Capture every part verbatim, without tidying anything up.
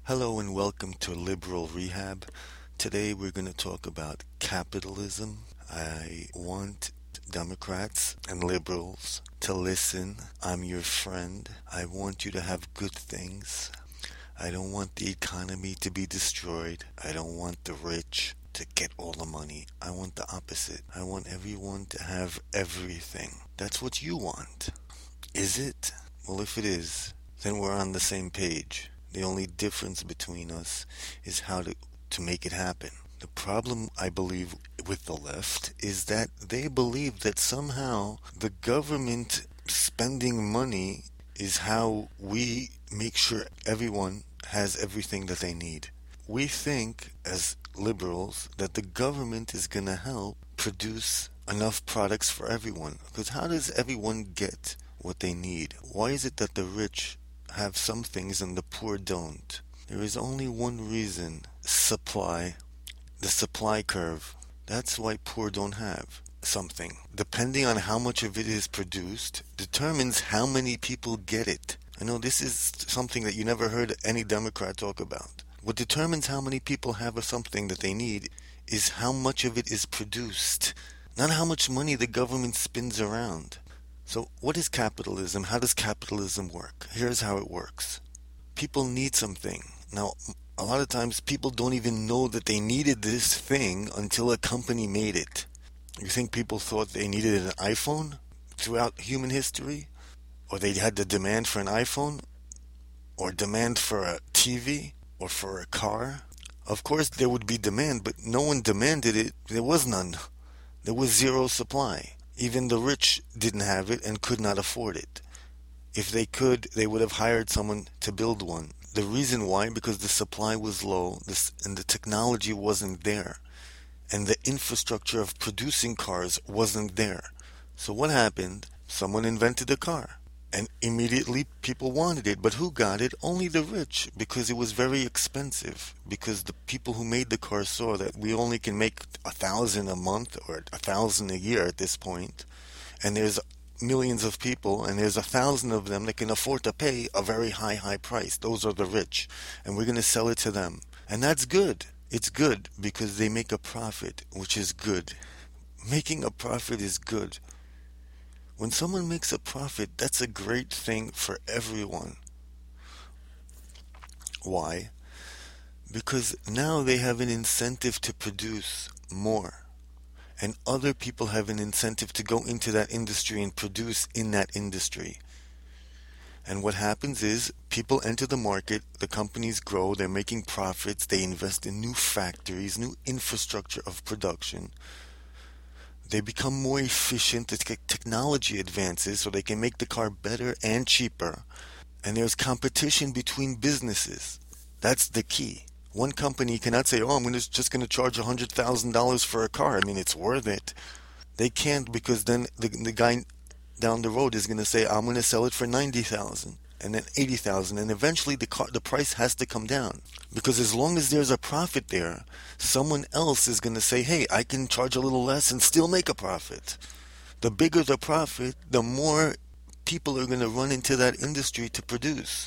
Hello and welcome to Liberal Rehab. Today we're going to talk about capitalism. I want Democrats and liberals to listen. I'm your friend. I want you to have good things. I don't want the economy to be destroyed. I don't want the rich to get all the money. I want the opposite. I want everyone to have everything. That's what you want. Is it? Well, if it is, then we're on the same page. The only difference between us is how to, to make it happen. The problem, I believe, with the left is that they believe that somehow the government spending money is how we make sure everyone has everything that they need. We think, as liberals, that the government is going to help produce enough products for everyone. Because how does everyone get what they need? Why is it that the rich have some things and the poor don't? There is only one reason: supply. The supply curve. That's why poor don't have something. Depending on how much of it is produced, determines how many people get it. I know this is something that you never heard any Democrat talk about. What determines how many people have something that they need is how much of it is produced, not how much money the government spins around. So what is capitalism? How does capitalism work? Here's how it works. People need something. Now, a lot of times people don't even know that they needed this thing until a company made it. You think people thought they needed an iPhone throughout human history? Or they had the demand for an iPhone? Or demand for a T V? Or for a car? Of course there would be demand, but no one demanded it. There was none. There was zero supply. Even the rich didn't have it and could not afford it. If they could, they would have hired someone to build one. The reason why? Because the supply was low this, and the technology wasn't there. And the infrastructure of producing cars wasn't there. So what happened? Someone invented a car. And immediately people wanted it. But who got it? Only the rich, because it was very expensive. Because the people who made the car saw that we only can make a thousand a month or a thousand a year at this point. And there's millions of people, and there's a thousand of them that can afford to pay a very high, high price. Those are the rich. And we're going to sell it to them. And that's good. It's good because they make a profit, which is good. Making a profit is good. When someone makes a profit, that's a great thing for everyone. Why? Because now they have an incentive to produce more. And other people have an incentive to go into that industry and produce in that industry. And what happens is people enter the market, the companies grow, they're making profits, they invest in new factories, new infrastructure of production. They become more efficient, the te- technology advances so they can make the car better and cheaper. And there's competition between businesses. That's the key. One company cannot say, oh, I'm gonna, just going to charge one hundred thousand dollars for a car. I mean, it's worth it. They can't, because then the, the guy down the road is going to say, I'm going to sell it for ninety thousand dollars and then eighty thousand dollars. And eventually the, car, the price has to come down. Because as long as there's a profit there, someone else is going to say, hey, I can charge a little less and still make a profit. The bigger the profit, the more people are going to run into that industry to produce.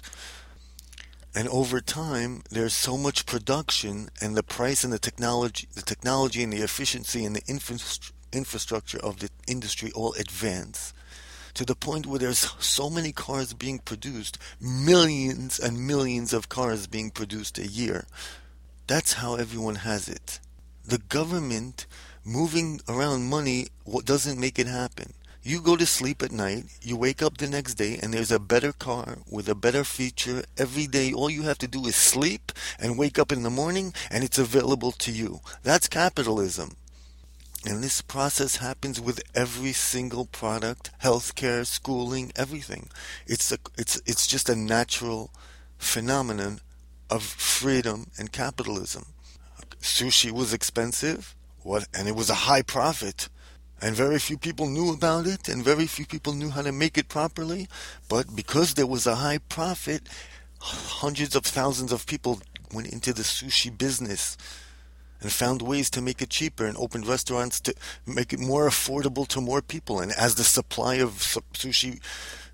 And over time, there's so much production, and the price and the technology, the technology and the efficiency and the infra- infrastructure of the industry all advance to the point where there's so many cars being produced, millions and millions of cars being produced a year. That's how everyone has it. The government moving around money doesn't make it happen. You go to sleep at night, you wake up the next day, and there's a better car with a better feature every day. All you have to do is sleep and wake up in the morning, and it's available to you. That's capitalism. And this process happens with every single product, healthcare, schooling, everything. It's a, it's it's just a natural phenomenon of freedom and capitalism. Sushi was expensive, what, and it was a high profit. And very few people knew about it, and very few people knew how to make it properly. But because there was a high profit, hundreds of thousands of people went into the sushi business and found ways to make it cheaper and opened restaurants to make it more affordable to more people. And as the supply of sushi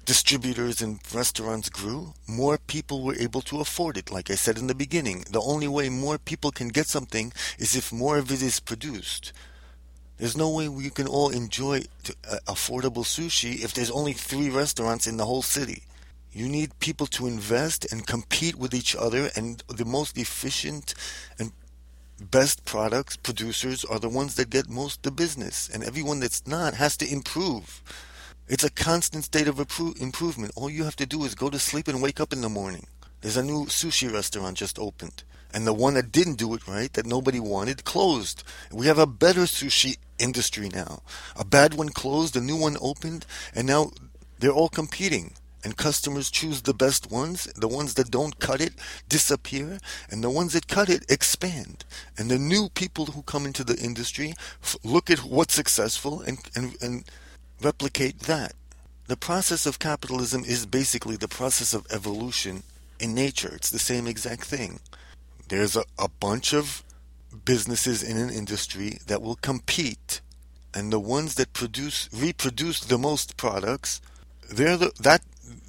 distributors and restaurants grew, more people were able to afford it. Like I said in the beginning, the only way more people can get something is if more of it is produced. There's no way we can all enjoy t- uh, affordable sushi if there's only three restaurants in the whole city. You need people to invest and compete with each other, and the most efficient and best products producers are the ones that get most of the business, and everyone that's not has to improve. It's a constant state of appro- improvement. All you have to do is go to sleep and wake up in the morning. There's a new sushi restaurant just opened, and the one that didn't do it right, that nobody wanted, closed. We have a better sushi industry now. A bad one closed, a new one opened, and now they're all competing. And customers choose the best ones. The ones that don't cut it disappear, and the ones that cut it expand. And the new people who come into the industry f- look at what's successful and, and, and replicate that. The process of capitalism is basically the process of evolution in nature. It's the same exact thing. There's a, a bunch of businesses in an industry that will compete, and the ones that produce reproduce the most products, they're the, that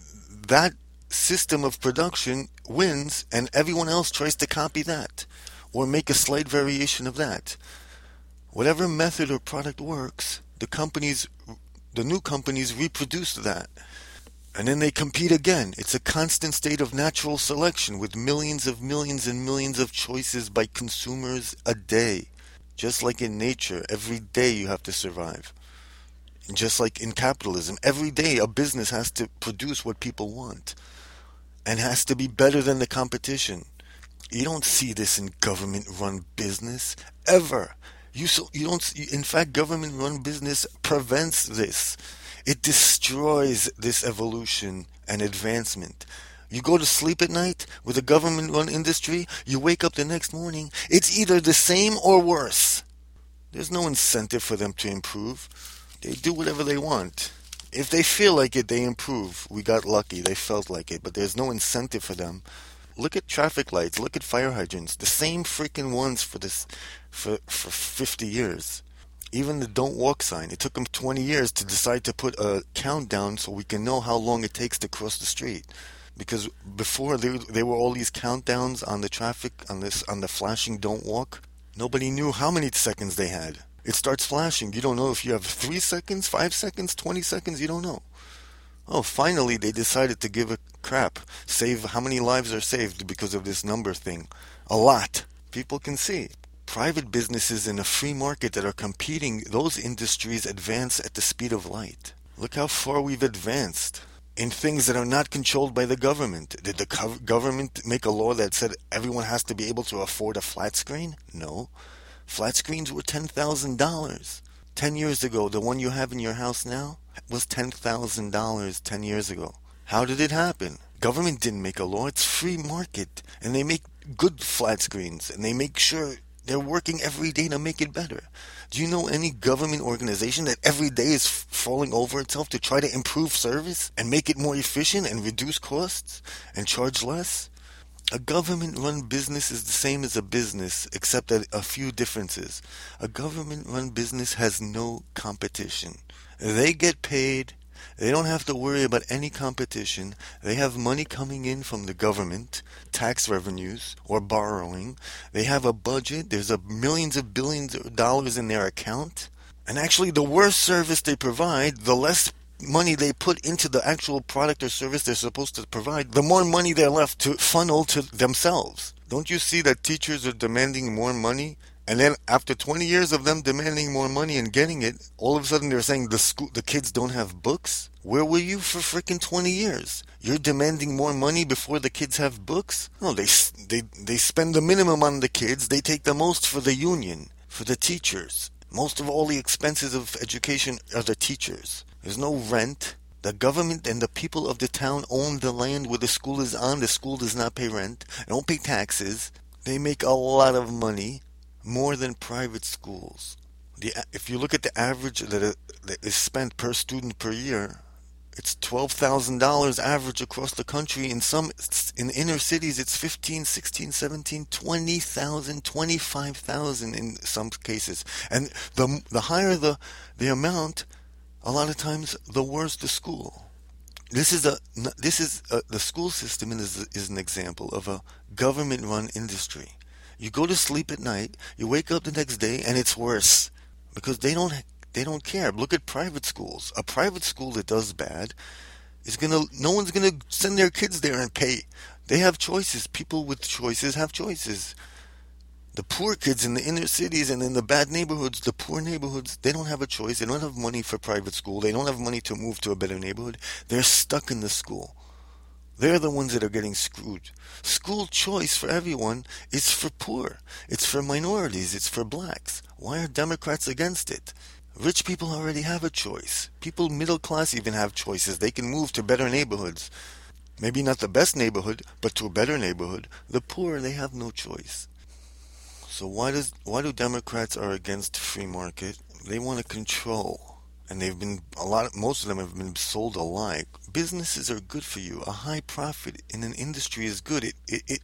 that system of production wins, and everyone else tries to copy that or make a slight variation of that. Whatever method or product works, the companies, the new companies reproduce that. And then they compete again. It's a constant state of natural selection with millions of millions and millions of choices by consumers a day. Just like in nature, every day you have to survive. And just like in capitalism, every day a business has to produce what people want and has to be better than the competition. You don't see this in government-run business ever. You so you don't. In fact, government-run business prevents this. It destroys this evolution and advancement. You go to sleep at night with a government-run industry. You wake up the next morning. It's either the same or worse. There's no incentive for them to improve. They do whatever they want. If they feel like it, they improve. We got lucky. They felt like it. But there's no incentive for them. Look at traffic lights. Look at fire hydrants. The same freaking ones for this, for, for fifty years. Even the don't walk sign. It took them twenty years to decide to put a countdown so we can know how long it takes to cross the street. Because before there, there were all these countdowns on the traffic, on this, on the flashing don't walk. Nobody knew how many seconds they had. It starts flashing. You don't know if you have three seconds, five seconds, twenty seconds. You don't know. Oh, finally they decided to give a crap. Save how many lives are saved because of this number thing. A lot. People can see. Private businesses in a free market that are competing, those industries advance at the speed of light. Look how far we've advanced in things that are not controlled by the government. Did the co- government make a law that said everyone has to be able to afford a flat screen? No. Flat screens were ten thousand dollars. Ten years ago, the one you have in your house now was ten thousand dollars ten years ago. How did it happen? Government didn't make a law. It's free market. And they make good flat screens. And they make sure they're working every day to make it better. Do you know any government organization that every day is f- falling over itself to try to improve service and make it more efficient and reduce costs and charge less? A government-run business is the same as a business, except that a few differences. A government-run business has no competition. They get paid. They don't have to worry about any competition. They have money coming in from the government, tax revenues, or borrowing. They have a budget. There's a millions of billions of dollars in their account. And actually, the worse service they provide, the less money they put into the actual product or service they're supposed to provide, the more money they're left to funnel to themselves. Don't you see that teachers are demanding more money? And then after twenty years of them demanding more money and getting it, all of a sudden they're saying the school, the kids don't have books? Where were you for freaking twenty years? You're demanding more money before the kids have books? No, they, they, they spend the minimum on the kids. They take the most for the union, for the teachers. Most of all the expenses of education are the teachers. There's no rent. The government and the people of the town own the land where the school is on. The school does not pay rent. They don't pay taxes. They make a lot of money, more than private schools. The, if you look at the average that, uh, that is spent per student per year, it's twelve thousand dollars average across the country. In some, in inner cities, it's fifteen, sixteen, seventeen, twenty thousand, twenty-five thousand in some cases. And the the higher the, the amount, a lot of times, the worse the school. This is a this is a, the school system is is an example of a government-run industry. You go to sleep at night, you wake up the next day, and it's worse because they don't they don't care. Look at private schools. A private school that does bad is gonna no one's gonna send their kids there and pay. They have choices. People with choices have choices. The poor kids in the inner cities and in the bad neighborhoods, the poor neighborhoods, they don't have a choice. They don't have money for private school. They don't have money to move to a better neighborhood. They're stuck in the school. They're the ones that are getting screwed. School choice for everyone is for poor. It's for minorities. It's for blacks. Why are Democrats against it? Rich people already have a choice. People middle class even have choices. They can move to better neighborhoods. Maybe not the best neighborhood, but to a better neighborhood. The poor, they have no choice. So why does why do Democrats are against free market? They want to control, and they've been a lot. Of, most of them have been sold a lie. Businesses are good for you. A high profit in an industry is good. It it, it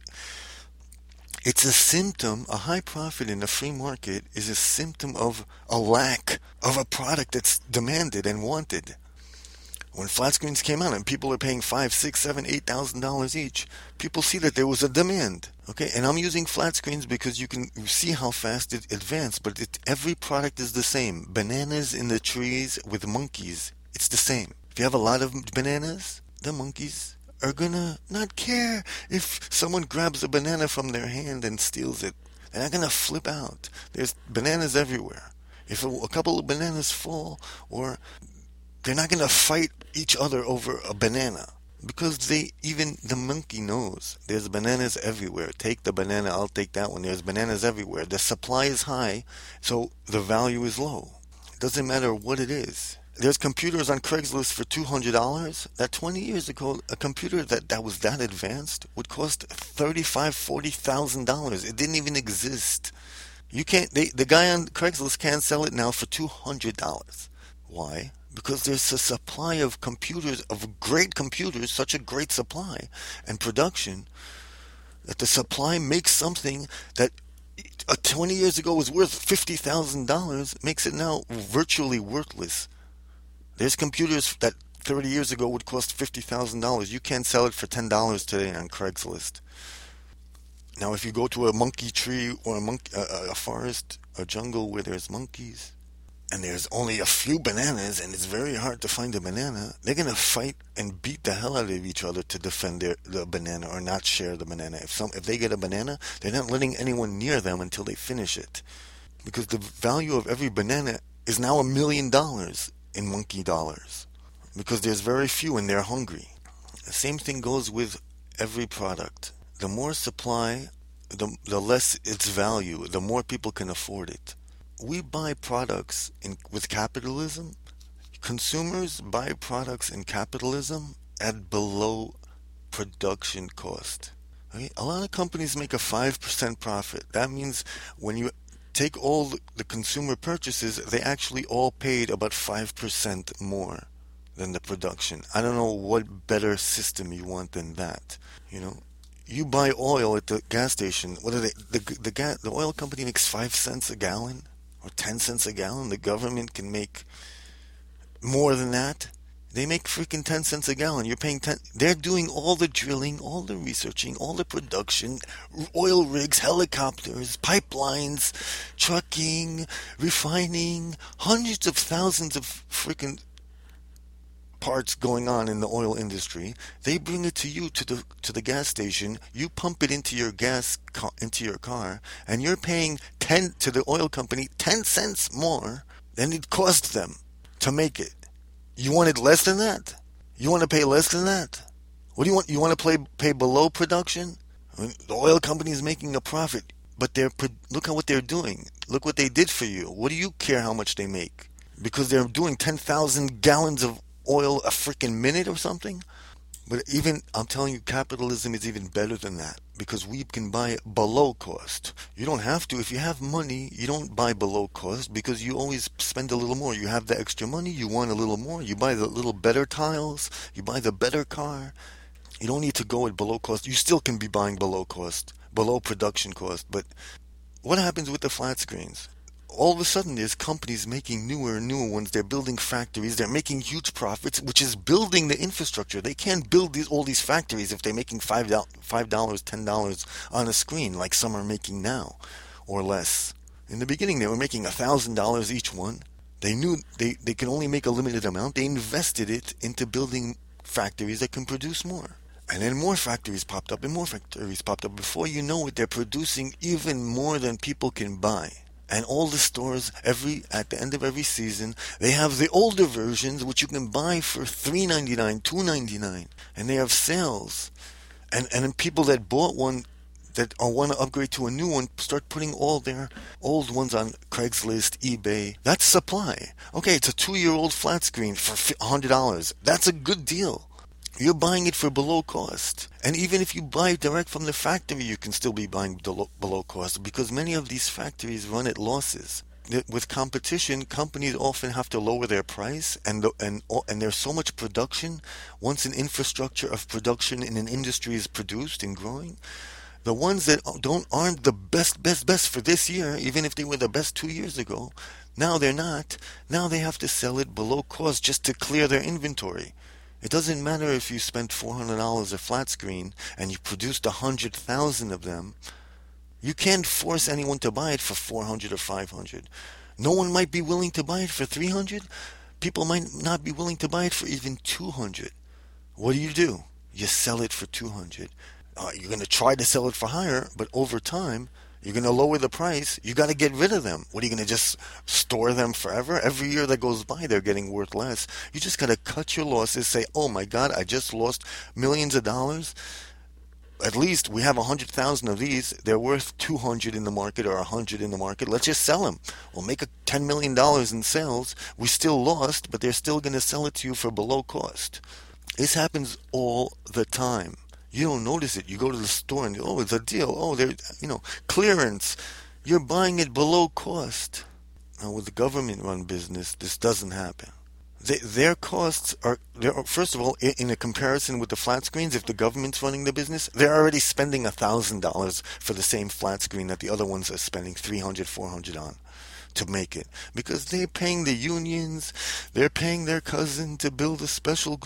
it's a symptom. A high profit in a free market is a symptom of a lack of a product that's demanded and wanted. When flat screens came out and people are paying five, six, seven, eight thousand dollars each, people see that there was a demand. Okay, and I'm using flat screens because you can see how fast it advanced. But it, every product is the same. Bananas in the trees with monkeys. It's the same. If you have a lot of bananas, the monkeys are gonna not care if someone grabs a banana from their hand and steals it. They're not gonna flip out. There's bananas everywhere. If a, a couple of bananas fall, or they're not going to fight each other over a banana because they even the monkey knows there's bananas everywhere. Take the banana, I'll take that one. There's bananas everywhere. The supply is high, so the value is low. It doesn't matter what it is. There's computers on Craigslist for two hundred dollars. That twenty years ago, a computer that, that was that advanced would cost thirty-five thousand dollars, forty thousand dollars. It didn't even exist. You can't. They, the guy on Craigslist can't sell it now for two hundred dollars. Why? Because there's a supply of computers, of great computers, such a great supply and production, that the supply makes something that uh, twenty years ago was worth fifty thousand dollars, makes it now virtually worthless. There's computers that thirty years ago would cost fifty thousand dollars. You can't sell it for ten dollars today on Craigslist. Now, if you go to a monkey tree or a, monkey, a, a forest, a jungle where there's monkeys, and there's only a few bananas, and it's very hard to find a banana, they're going to fight and beat the hell out of each other to defend their, the banana or not share the banana. If some, if they get a banana, they're not letting anyone near them until they finish it. Because the value of every banana is now a million dollars in monkey dollars. Because there's very few and they're hungry. The same thing goes with every product. The more supply, the, the less its value, the more people can afford it. We buy products in, with capitalism. Consumers buy products in capitalism at below production cost. Okay? A lot of companies make a five percent profit. That means when you take all the consumer purchases, they actually all paid about five percent more than the production. I don't know what better system you want than that. You know, you buy oil at the gas station. What are they? The the, gas, the oil company makes five cents a gallon. Or ten cents a gallon. The government can make more than that. They make freaking ten cents a gallon. You're paying ten. They're doing all the drilling, all the researching, all the production, oil rigs, helicopters, pipelines, trucking, refining, hundreds of thousands of freaking parts going on in the oil industry. They bring it to you to the to the gas station. You pump it into your gas car, into your car, and you're paying ten to the oil company ten cents more than it cost them to make it. You wanted less than that? You want to pay less than that? What do you want? You want to pay pay below production? I mean, the oil company is making a profit, but they're look at what they're doing. Look what they did for you. What do you care how much they make? Because they're doing ten thousand gallons of oil a freaking minute or something. But even, I'm telling you, capitalism is even better than that, because we can buy below cost. You don't have to. If you have money, you don't buy below cost, because you always spend a little more. You have the extra money, you want a little more, you buy the little better tiles, you buy the better car. You don't need to go at below cost. You still can be buying below cost, below production cost. But what happens with the flat screens? all of a sudden there's companies making newer and newer ones. They're building factories. They're making huge profits, which is building the infrastructure. They can't build these, all these factories if they're making five dollars, five dollars, ten dollars on a screen like some are making now, or less. In the beginning, they were making one thousand dollars each one. They knew they, they could only make a limited amount. They invested it into building factories that can produce more. And then more factories popped up and more factories popped up. Before you know it, they're producing even more than people can buy. And all the stores, every at the end of every season, they have the older versions which you can buy for three ninety-nine, two ninety-nine, and they have sales. And and then people that bought one that or want to upgrade to a new one start putting all their old ones on Craigslist, eBay. That's supply. Okay, it's a two-year-old flat screen for one hundred dollars. That's a good deal. You're buying it for below cost. And even if you buy it direct from the factory, you can still be buying below, below cost because many of these factories run at losses. With competition, companies often have to lower their price, and the, and and there's so much production. Once an infrastructure of production in an industry is produced and growing, the ones that don't aren't the best, best, best for this year, even if they were the best two years ago, now they're not. Now they have to sell it below cost just to clear their inventory. It doesn't matter if you spent four hundred dollars a flat screen and you produced one hundred thousand of them. You can't force anyone to buy it for four hundred or five hundred. No one might be willing to buy it for three hundred. People might not be willing to buy it for even two hundred. What do you do? You sell it for two hundred. Uh, you're going to try to sell it for higher, but over time, you're going to lower the price. You got to get rid of them. What are you going to just store them forever? Every year that goes by, they're getting worth less. You just got to cut your losses. Say, oh my God, I just lost millions of dollars. At least we have one hundred thousand of these. They're worth two hundred in the market or one hundred in the market. Let's just sell them. We'll make a ten million dollars in sales. We still lost, but they're still going to sell it to you for below cost. This happens all the time. You don't notice it. You go to the store and, oh, it's a deal. Oh, there, you know, clearance. You're buying it below cost. Now, with the government-run business, this doesn't happen. They, their costs are, first of all, in, in a comparison with the flat screens, if the government's running the business, they're already spending one thousand dollars for the same flat screen that the other ones are spending three hundred dollars, four hundred dollars on to make it. Because they're paying the unions, they're paying their cousin to build a special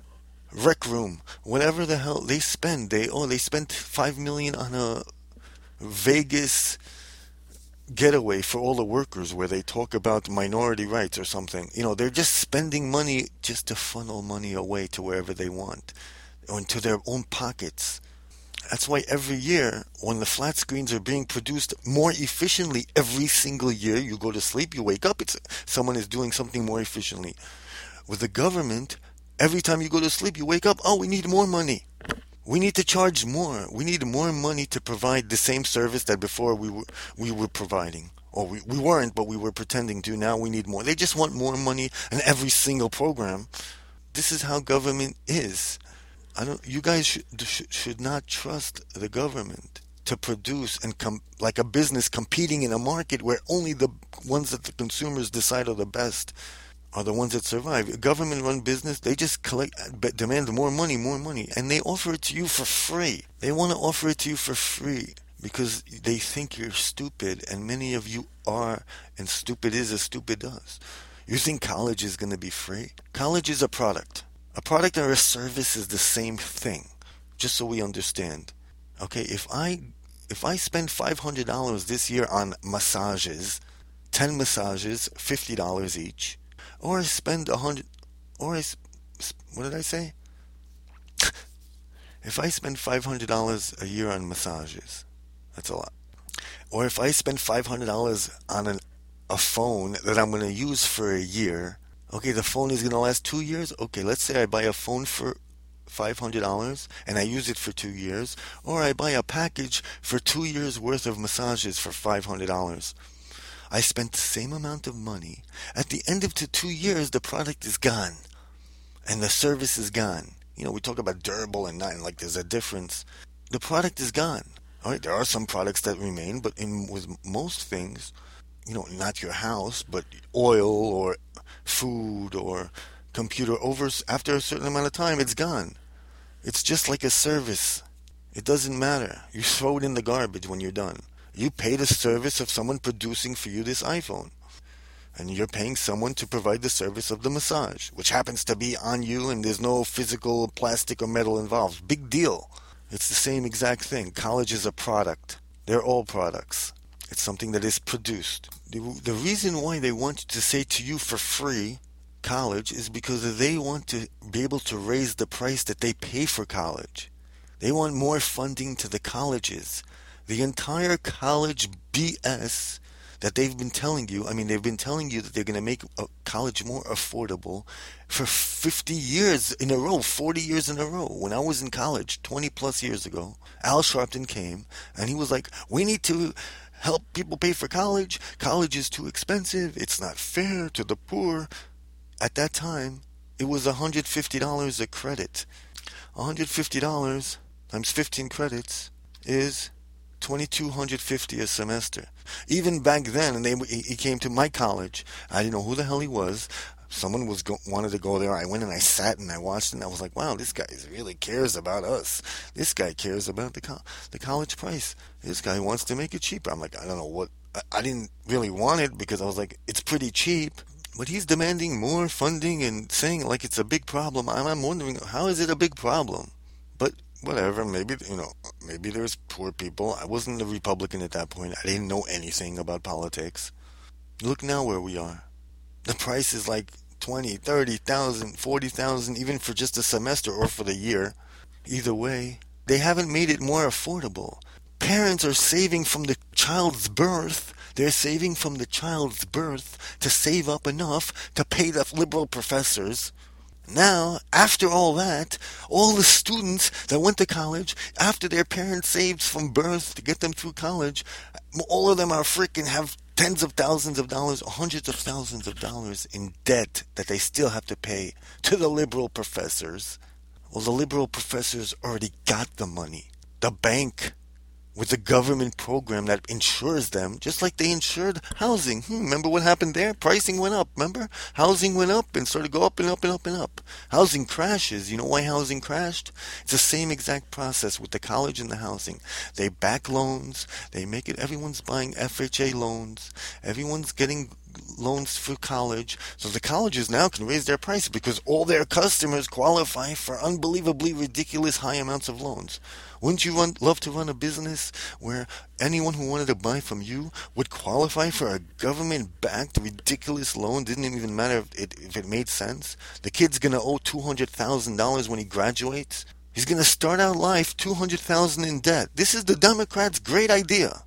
rec room, whatever the hell they spend. They oh they spent five million on a Vegas getaway for all the workers where they talk about minority rights or something. You know, they're just spending money just to funnel money away to wherever they want, or into their own pockets. That's why every year, when the flat screens are being produced more efficiently, every single year you go to sleep, you wake up, it's someone is doing something more efficiently. With the government, every time you go to sleep, you wake up, oh, we need more money. We need to charge more. We need more money to provide the same service that before we were, we were providing. Or we, we weren't, but we were pretending to. Now we need more. They just want more money in every single program. This is how government is. I don't. You guys should, should not trust the government to produce and com- like a business competing in a market where only the ones that the consumers decide are the best are the ones that survive. A government-run business, they just collect, demand more money, more money, and they offer it to you for free. They want to offer it to you for free because they think you're stupid, and many of you are, and stupid is as stupid does. You think college is going to be free? College is a product. A product or a service is the same thing, just so we understand. Okay, if I if I spend five hundred dollars this year on massages, ten massages, fifty dollars each, or I spend a hundred, or I, what did I say? If I spend five hundred dollars a year on massages, that's a lot. Or if I spend five hundred dollars on an, a phone that I'm going to use for a year, okay, the phone is going to last two years. Okay, let's say I buy a phone for five hundred dollars and I use it for two years. Or I buy a package for two years worth of massages for five hundred dollars. I spent the same amount of money. At the end of the two years, the product is gone. And the service is gone. You know, we talk about durable and not, like there's a difference. The product is gone. All right, there are some products that remain, but in with most things, you know, not your house, but oil or food or computer, over after a certain amount of time, it's gone. It's just like a service. It doesn't matter. You throw it in the garbage when you're done. You pay the service of someone producing for you this iPhone. And you're paying someone to provide the service of the massage, which happens to be on you and there's no physical plastic or metal involved. Big deal. It's the same exact thing. College is a product. They're all products. It's something that is produced. The, the reason why they want to say to you for free college is because they want to be able to raise the price that they pay for college. They want more funding to the colleges. The entire college B S that they've been telling you, I mean, they've been telling you that they're going to make a college more affordable for fifty years in a row, forty years in a row. When I was in college, twenty plus years ago, Al Sharpton came and he was like, we need to help people pay for college. College is too expensive. It's not fair to the poor. At that time, it was one hundred fifty dollars a credit. one hundred fifty dollars times fifteen credits is twenty-two hundred fifty dollars a semester. Even back then, and they, he came to my college. I didn't know who the hell he was. Someone was go, wanted to go there. I went and I sat and I watched and I was like, wow, this guy really cares about us. This guy cares about the co- the college price. This guy wants to make it cheaper. I'm like, I don't know what. I, I didn't really want it because I was like, it's pretty cheap. But he's demanding more funding and saying like it's a big problem. I'm, I'm wondering, how is it a big problem? But whatever, maybe, you know, maybe there's poor people. I wasn't a Republican at that point. I didn't know anything about politics. Look now where we are. The price is like twenty, thirty thousand, forty thousand, even for just a semester or for the year. Either way, they haven't made it more affordable. Parents are saving from the child's birth. They're saving from the child's birth to save up enough to pay the liberal professors. Now, after all that, all the students that went to college, after their parents saved from birth to get them through college, all of them are freaking have tens of thousands of dollars, or hundreds of thousands of dollars in debt that they still have to pay to the liberal professors. Well, the liberal professors already got the money. The bank, with the government program that insures them, just like they insured housing. Hmm, remember what happened there? Pricing went up, remember? Housing went up and started to go up and up and up and up. Housing crashes. You know why housing crashed? It's the same exact process with the college and the housing. They back loans. They make it, everyone's buying F H A loans. Everyone's getting loans for college. So the colleges now can raise their price because all their customers qualify for unbelievably ridiculous high amounts of loans. Wouldn't you run, love to run a business where anyone who wanted to buy from you would qualify for a government-backed ridiculous loan? Didn't even matter if it, if it made sense. The kid's going to owe two hundred thousand dollars when he graduates. He's going to start out life two hundred thousand dollars in debt. This is the Democrats' great idea.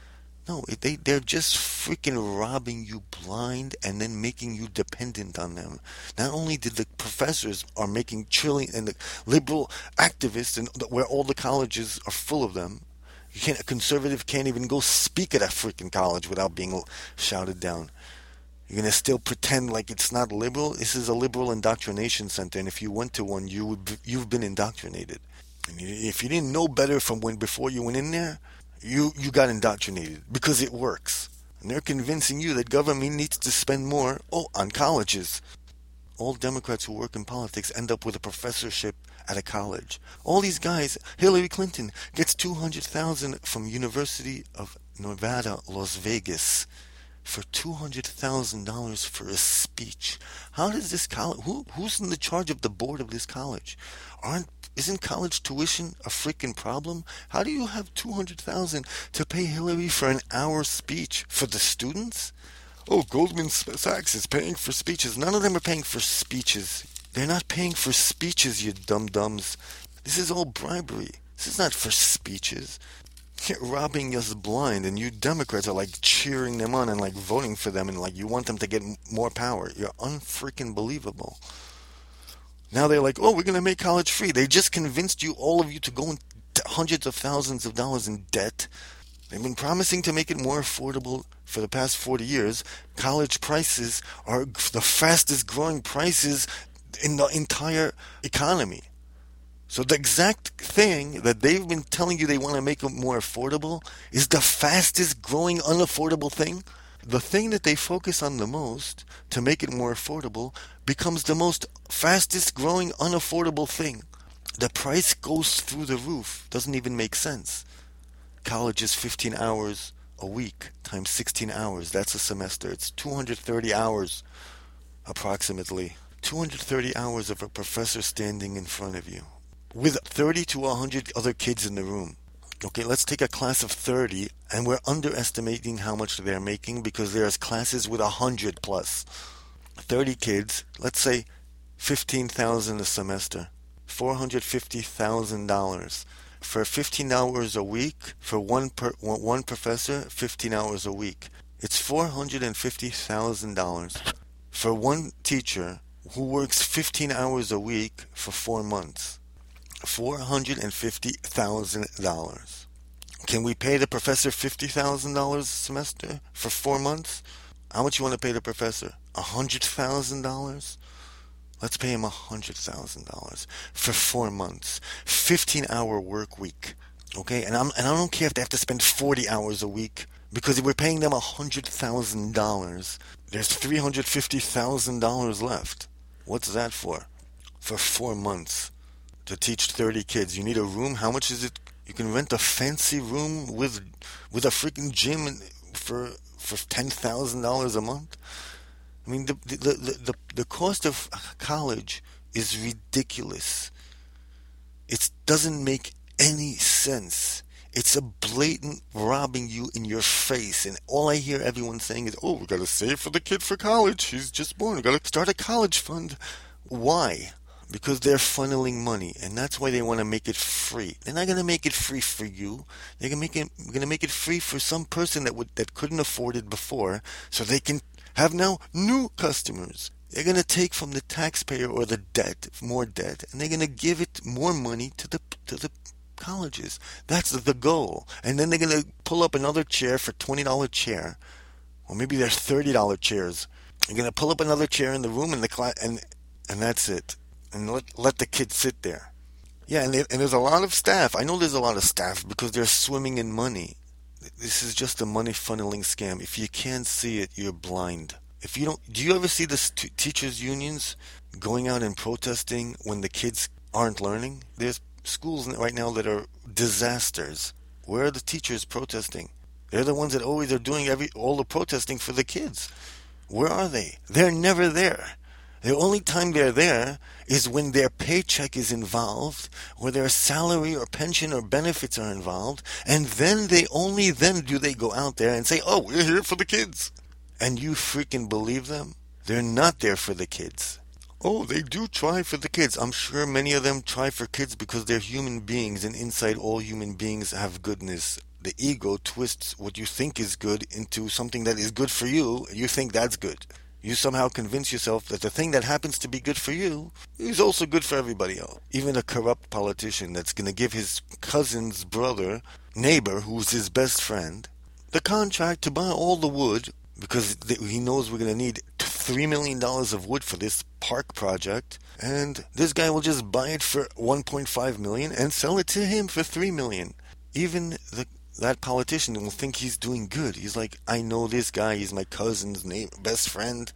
No, they, they're just freaking robbing you blind and then making you dependent on them. Not only did the professors are making trillion, and the liberal activists, and where all the colleges are full of them, you can't, a conservative can't even go speak at a freaking college without being shouted down. You're going to still pretend like it's not liberal? This is a liberal indoctrination center, and if you went to one, you would be, you've been indoctrinated. And if you didn't know better from when before you went in there, You you got indoctrinated because it works. And they're convincing you that government needs to spend more oh, on colleges. All Democrats who work in politics end up with a professorship at a college. All these guys, Hillary Clinton gets two hundred thousand dollars from University of Nevada, Las Vegas, for two hundred thousand dollars for a speech. How does this college, who who's in the charge of the board of this college? Aren't Isn't college tuition a freaking problem? How do you have two hundred thousand dollars to pay Hillary for an hour speech for the students? Oh, Goldman Sachs is paying for speeches. None of them are paying for speeches. They're not paying for speeches, you dum-dums. This is all bribery. This is not for speeches. You're robbing us blind, and you Democrats are like cheering them on and like voting for them, and like you want them to get more power. You're unfreaking believable. Now they're like, oh, we're going to make college free. They just convinced you, all of you, to go into hundreds of thousands of dollars in debt. They've been promising to make it more affordable for the past forty years. College prices are the fastest growing prices in the entire economy. So the exact thing that they've been telling you they want to make it more affordable is the fastest growing unaffordable thing. The thing that they focus on the most to make it more affordable becomes the most fastest growing unaffordable thing. The price goes through the roof. Doesn't even make sense. College is fifteen hours a week times sixteen hours. That's a semester. It's two hundred thirty hours approximately. two hundred thirty hours of a professor standing in front of you with thirty to one hundred other kids in the room. Okay, let's take a class of thirty, and we're underestimating how much they're making because there's classes with one hundred plus. thirty kids, let's say fifteen thousand dollars a semester, four hundred fifty thousand dollars. For fifteen hours a week, for one per, one professor, fifteen hours a week. It's four hundred fifty thousand dollars for one teacher who works fifteen hours a week for four months. four hundred fifty thousand dollars. Can we pay the professor fifty thousand dollars a semester for four months? How much you want to pay the professor? one hundred thousand dollars? Let's pay him one hundred thousand dollars for four months. fifteen-hour work week. Okay? And, I'm, and I don't care if they have to spend forty hours a week, because if we're paying them one hundred thousand dollars, there's three hundred fifty thousand dollars left. What's that for? For four months. To teach thirty kids. You need a room? How much is it? You can rent a fancy room with with a freaking gym for for ten thousand dollars a month? I mean, the, the, the, the, the cost of college is ridiculous. It doesn't make any sense. It's a blatant robbing you in your face. And all I hear everyone saying is, oh, we got to save for the kid for college. He's just born. We got to start a college fund. Why? Because they're funneling money, and that's why they want to make it free. They're not going to make it free for you. They're going to make it going to make it free for some person that would that couldn't afford it before, so they can have now new customers. They're going to take from the taxpayer or the debt, more debt, and they're going to give it more money to the to the colleges. That's the goal. And then they're going to pull up another chair for twenty dollars chair, or maybe they're thirty dollars chairs. They're going to pull up another chair in the room in the class, and and that's it. And let let the kids sit there. Yeah, and, and there's a lot of staff. I know there's a lot of staff because they're swimming in money. This is just a money funneling scam. If you can't see it, you're blind. If you don't, do you ever see the st- teachers' unions going out and protesting when the kids aren't learning? There's schools right now that are disasters. Where are the teachers protesting? They're the ones that always are doing every all the protesting for the kids. Where are they? They're never there. The only time they're there is when their paycheck is involved, or their salary or pension or benefits are involved, and then they only then do they go out there and say, oh, we're here for the kids. And you freaking believe them? They're not there for the kids. Oh, they do try for the kids. I'm sure many of them try for kids because they're human beings, and inside all human beings have goodness. The ego twists what you think is good into something that is good for you, and you think that's good. You somehow convince yourself that the thing that happens to be good for you is also good for everybody else. Even a corrupt politician that's going to give his cousin's brother, neighbor, who's his best friend, the contract to buy all the wood, because he knows we're going to need three million dollars of wood for this park project, and this guy will just buy it for one point five million dollars and sell it to him for three million dollars. Even the that politician will think he's doing good. He's like, I know this guy, he's my cousin's neighbor, best friend,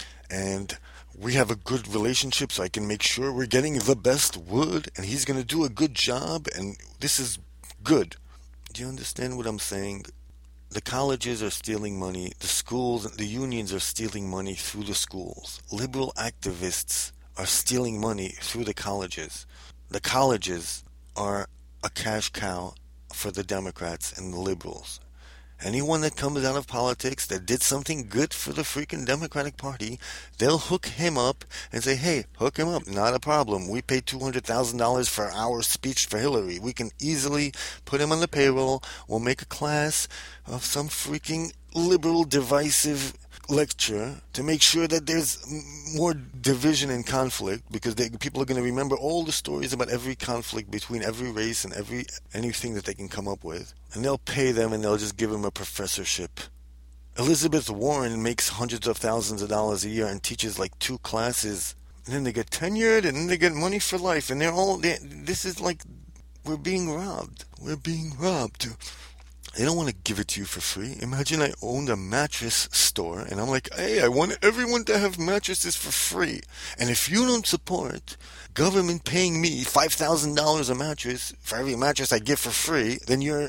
and we have a good relationship, so I can make sure we're getting the best wood, and he's going to do a good job, and this is good. Do you understand what I'm saying? The colleges are stealing money. The schools, the unions are stealing money through the schools. Liberal activists are stealing money through the colleges. The colleges are a cash cow for the Democrats and the liberals. Anyone that comes out of politics that did something good for the freaking Democratic Party, they'll hook him up and say, hey, hook him up, not a problem. We pay two hundred thousand dollars for our speech for Hillary. We can easily put him on the payroll. We'll make a class of some freaking liberal divisive lecture to make sure that there's more division and conflict, because they, people are going to remember all the stories about every conflict between every race and every anything that they can come up with, and they'll pay them and they'll just give them a professorship. Elizabeth Warren makes hundreds of thousands of dollars a year and teaches like two classes, and then they get tenured, and then they get money for life, and they're all they, this is like we're being robbed. We're being robbed. They don't want to give it to you for free. Imagine I owned a mattress store, and I'm like, hey, I want everyone to have mattresses for free. And if you don't support government paying me five thousand dollars a mattress for every mattress I give for free, then you're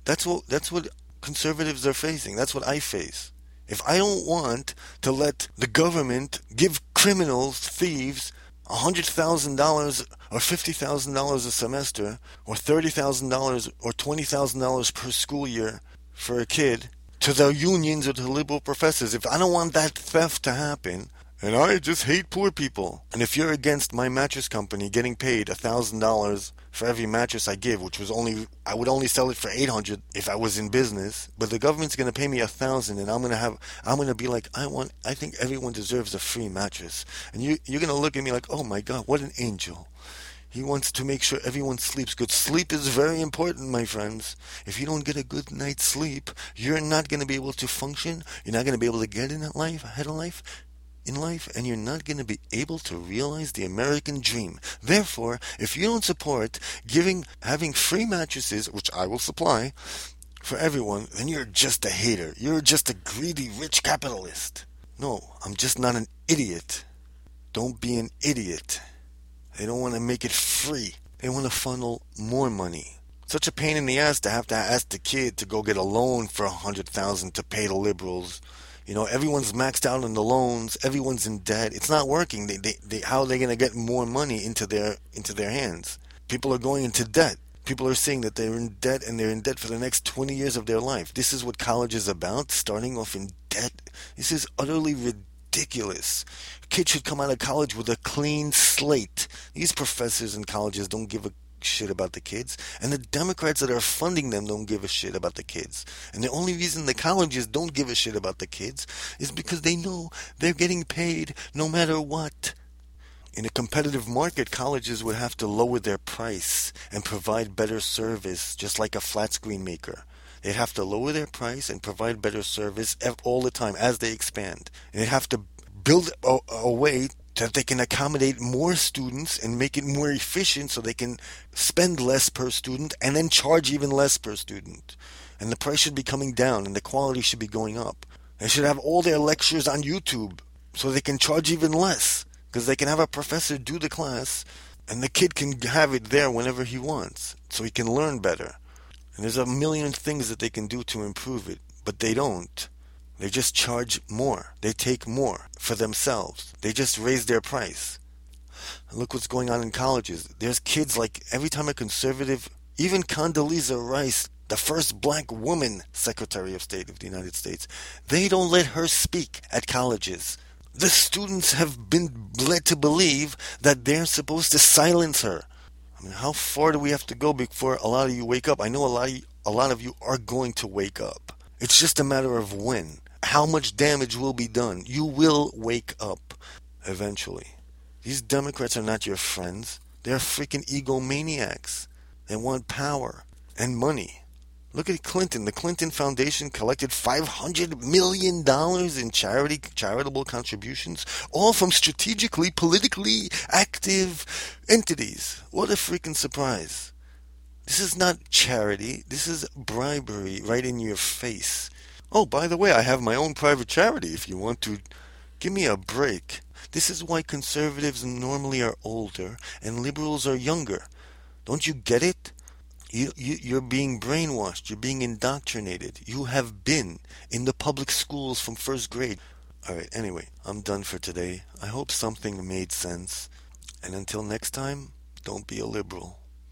That's what that's what conservatives are facing. That's what I face. If I don't want to let the government give criminals, thieves, one hundred thousand dollars or fifty thousand dollars a semester or thirty thousand dollars or twenty thousand dollars per school year for a kid to the unions or to liberal professors, if I don't want that theft to happen, and I just hate poor people. And if you're against my mattress company getting paid one thousand dollars for every mattress I give, which was only, I would only sell it for eight hundred dollars if I was in business, but the government's going to pay me one thousand dollars, and I'm going to have, I'm going to be like, I want, I think everyone deserves a free mattress. And you, you're going to look at me like, oh my God, what an angel. He wants to make sure everyone sleeps good. Sleep is very important, my friends. If you don't get a good night's sleep, you're not going to be able to function. You're not going to be able to get in life, ahead of life. in life, and you're not going to be able to realize the American dream. Therefore, if you don't support giving, having free mattresses, which I will supply for everyone, then you're just a hater. You're just a greedy, rich capitalist. No, I'm just not an idiot. Don't be an idiot. They don't want to make it free. They want to funnel more money. Such a pain in the ass to have to ask the kid to go get a loan for a hundred thousand to pay the liberals. You know, everyone's maxed out on the loans. Everyone's in debt. It's not working. They, they, they, how are they going to get more money into their into their hands? People are going into debt. People are saying that they're in debt, and they're in debt for the next twenty years of their life. This is what college is about, starting off in debt. This is utterly ridiculous. Kids should come out of college with a clean slate. These professors in colleges don't give a shit about the kids, and the Democrats that are funding them don't give a shit about the kids. And the only reason the colleges don't give a shit about the kids is because they know they're getting paid no matter what. In a competitive market, colleges would have to lower their price and provide better service, just like a flat screen maker. They'd have to lower their price and provide better service all the time as they expand. And they'd have to build a, a way that they can accommodate more students and make it more efficient so they can spend less per student and then charge even less per student. And the price should be coming down and the quality should be going up. They should have all their lectures on YouTube so they can charge even less, because they can have a professor do the class and the kid can have it there whenever he wants so he can learn better. And there's a million things that they can do to improve it, but they don't. They just charge more. They take more for themselves. They just raise their price. And look what's going on in colleges. There's kids like, every time a conservative, even Condoleezza Rice, the first black woman Secretary of State of the United States, they don't let her speak at colleges. The students have been led to believe that they're supposed to silence her. I mean, how far do we have to go before a lot of you wake up? I know a lot of you, a lot of you are going to wake up. It's just a matter of when. How much damage will be done? You will wake up eventually. These Democrats are not your friends. They're freaking egomaniacs. They want power and money. Look at Clinton. The Clinton Foundation collected five hundred million dollars in charity, charitable contributions, all from strategically, politically active entities. What a freaking surprise. This is not charity. This is bribery right in your face. Oh, by the way, I have my own private charity if you want to. Give me a break. This is why conservatives normally are older and liberals are younger. Don't you get it? You, you, you're being brainwashed. You're being indoctrinated. You have been in the public schools from first grade. All right, anyway, I'm done for today. I hope something made sense. And until next time, don't be a liberal.